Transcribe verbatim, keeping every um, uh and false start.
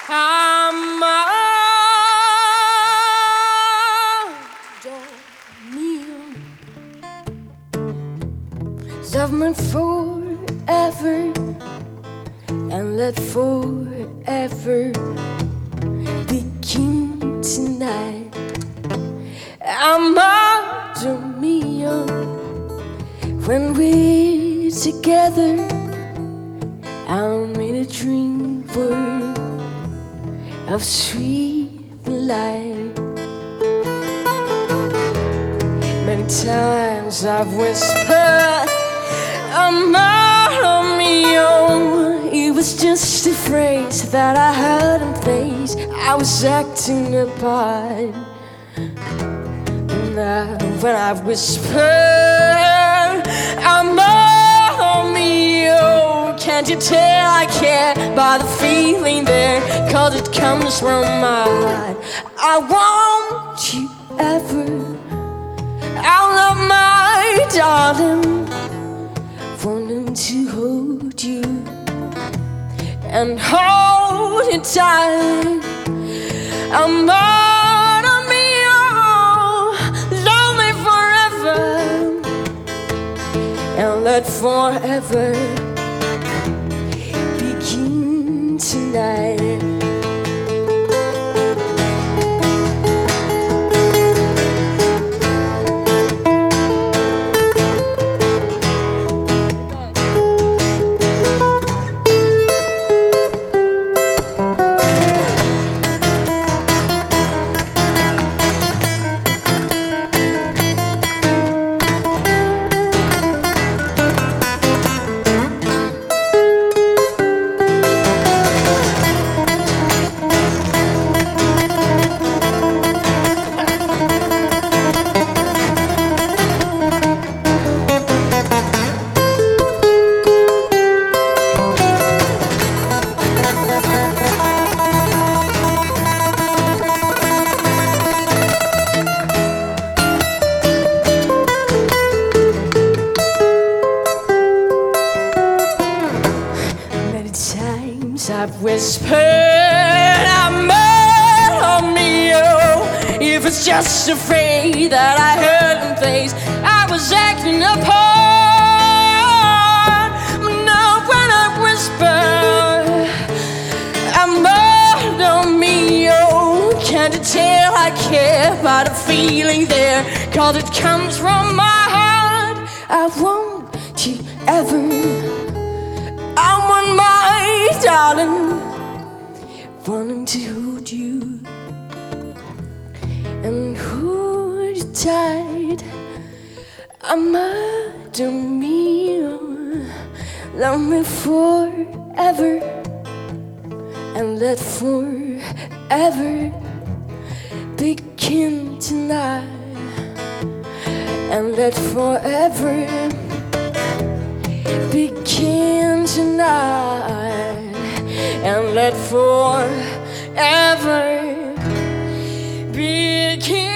Amado mio, love me forever and let forever begin tonight. Amado mio, when we're together, I'll make a dream world of sweet light. Many times I've whispered, Amado mio. It was just a phrase that I heard in place. I was acting a part. Now when I've whispered, Amado mio, can't you tell I care by the feeling there? Cause it comes from my heart. I want you ever. I love my darling, wanting to hold you and hold you tight. Amado mio, love me forever and let forever begin tonight. I've whispered, Amado mio. If it's just a phrase that I heard in face, I was acting a part. Now when I whisper, Amado mio, can't you tell I care by the feeling there? Cause it comes from my heart. I want you ever. I want my darling, wanting to hold you and hold you tight. Amado mio, love me forever and let forever begin tonight. And let forever begin tonight, and let forever begin.